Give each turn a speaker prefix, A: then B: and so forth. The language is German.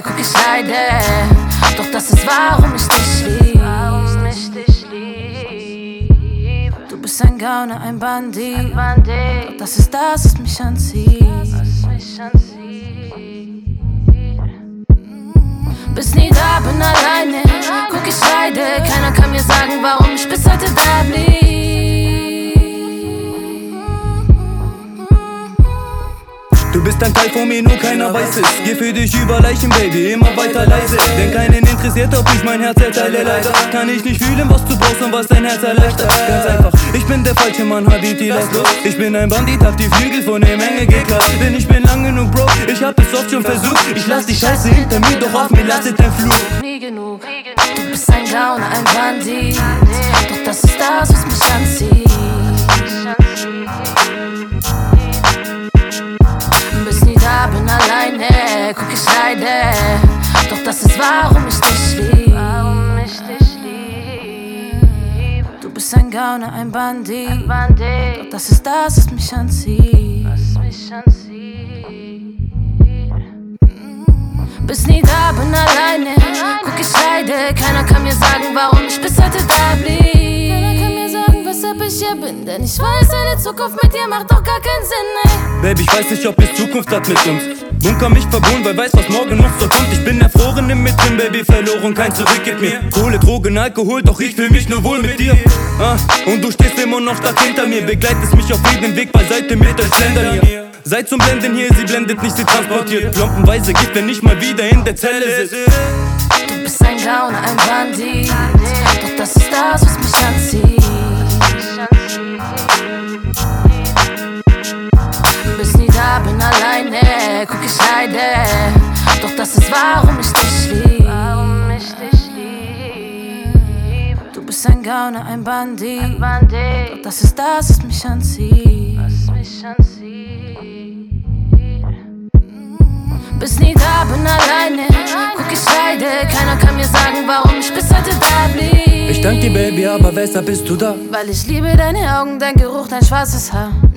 A: guck ich leide. Doch das ist, warum ich dich lieb. Du bist ein Gauner, ein Bandit. Doch das ist das, was mich anzieht. Bist nie da, bin alleine. Guck, ich leide. Keiner kann mir sagen, warum ich bis heute da blieb.
B: Du bist ein Teil von mir, nur keiner weiß es. Geh für dich über Leichen, Baby, immer weiter leise. Denn keinen interessiert, ob ich mein Herz erteile, leider. Kann ich nicht fühlen, was du brauchst und was dein Herz erleichtert. Ganz einfach, ich bin der falsche Mann, Habiti, lass los. Ich bin ein Bandit, hab die Flügel von der Menge geklaut. Denn ich bin lang genug, Bro, ich hab es oft schon versucht. Ich lass die Scheiße hinter mir, doch auf mir lastet ein Fluch.
A: Nie genug, du bist ein Gauner, ein Bandit. Doch das ist das, was mich anzieht. Bist nie da, bin alleine, guck, ich leide. Doch das ist, warum ich dich lieb. Du bist ein Gauner, ein Bandit. Doch das ist das, was mich anzieht. Bist nie da, bin alleine, guck, ich leide. Keiner kann mir sagen, warum ich bis heute da blieb. Keiner kann mir sagen, weshalb ich hier bin. Denn ich weiß, eine Zukunft mit dir macht doch gar keinen Sinn, ey.
B: Baby, ich weiß nicht, ob es Zukunft hat mit uns. Bunker mich verbunden, weil weiß, was morgen noch so kommt. Ich bin erfroren im Mitten, Baby, verloren, kein Zurück gibt mir. Kohle, Drogen, Alkohol, doch ich fühl mich nur wohl mit dir. Und du stehst immer noch stark hinter mir. Begleitest mich auf jedem Weg beiseite mit euch Ländern hier. Seid zum Blenden hier, sie blendet nicht, sie transportiert. Plombenweise gibt, wenn ich mal wieder in der Zelle sitze.
A: Du bist ein Gauner, ein Bandit. Doch das ist das, was mich anzieht. Bist nie da, bin alleine, guck, ich leide. Doch das ist, warum ich dich lieb. Du bist ein Gauner, ein Bandit. Doch das ist das, was mich anzieht. Bist nie da, bin alleine, guck, ich leide. Keiner kann mir sagen, warum ich bis heute da blieb.
B: Ich dank dir, Baby, aber weshalb bist du da?
A: Weil ich liebe deine Augen, dein Geruch, dein schwarzes Haar.